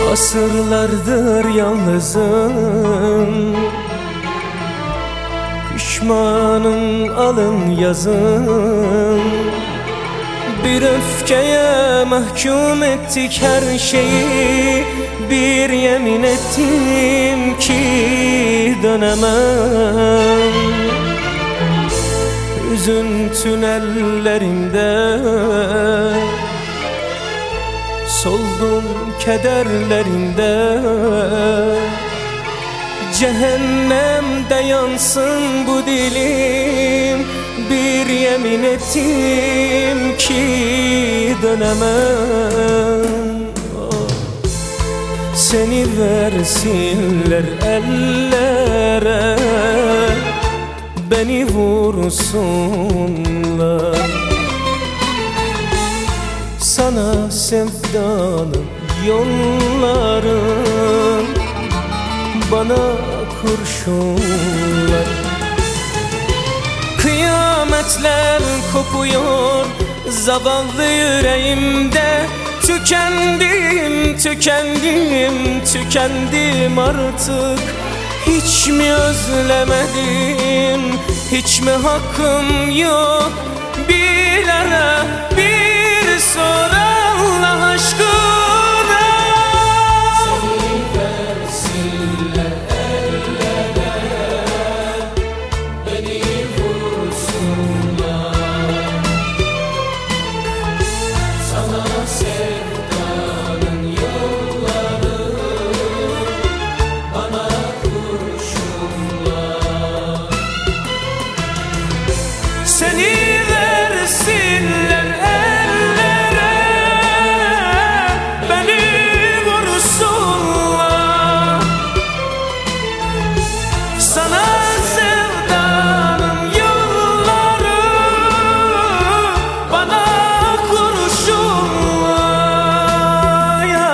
Asırlardır yalnızım, pişmanım alın yazım. Bir öfkeye mahkum ettik her şeyi, bir yemin ettim ki dönemem. Hüzün tünellerinde soldum kederlerinde, cehennemde yansın bu dilim. Bir yemin ettim ki dönemem. Seni versinler ellere, beni vursunlar. Sana sevdanın yolların, bana kurşunlar. Kıyametler kopuyor zavallı yüreğimde. Tükendim, tükendim, tükendim artık. Hiç mi özlemedim, hiç mi hakkım yok? Bilene bir sor Allah aşkına. Seni versinler ellere, beni vursunlar. Sana sevdanın yolları, bana kurşunlar. Seni versinler ellere, beni vursunlar. Sana sevdanın yolları, bana kurşunlar. Ya.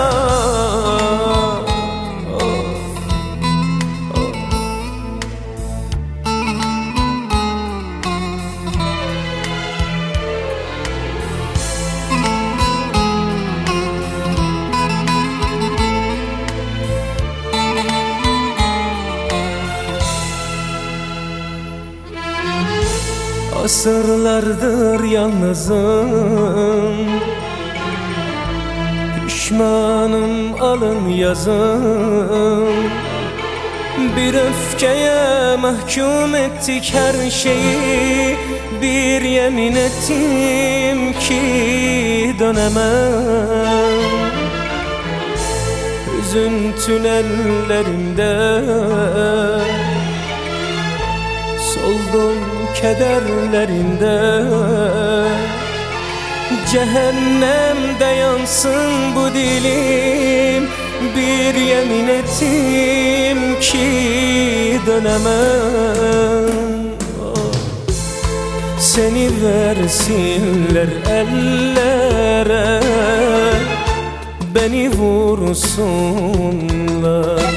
Asırlardır yalnızım, pişmanım alın yazım. Bir öfkeye mahkum ettik her şeyi, bir yemin ettim ki dönemem. Hüzün tünellerinde soldum kederlerinde, cehennemde yansın bu dilim. Bir yemin ettim ki dönemem. Seni versinler ellere, beni vursunlar.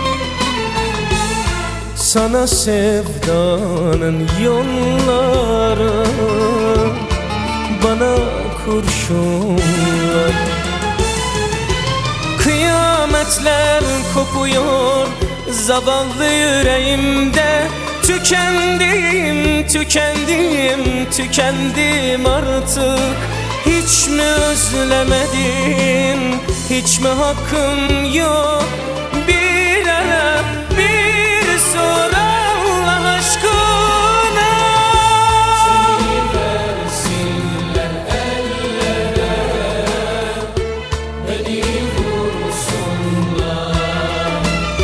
Sana sevdanın yolları, bana kurşunlar. Kıyametler kopuyor zavallı yüreğimde. Tükendim, tükendim, tükendim artık. Hiç mi özlemedim, hiç mi hakkım yok? Bilene bir sor Allah aşkına. Seni versinler ellere, beni vursunlar.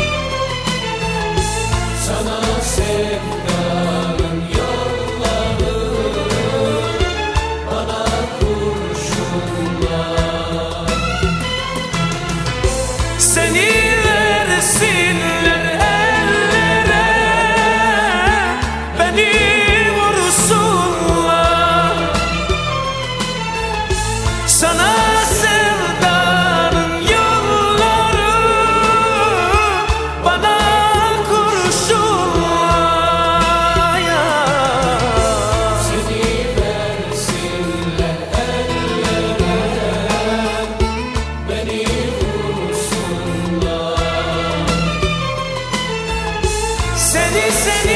Sana sevdanın yolları, bana kurşunlar. Seni Seni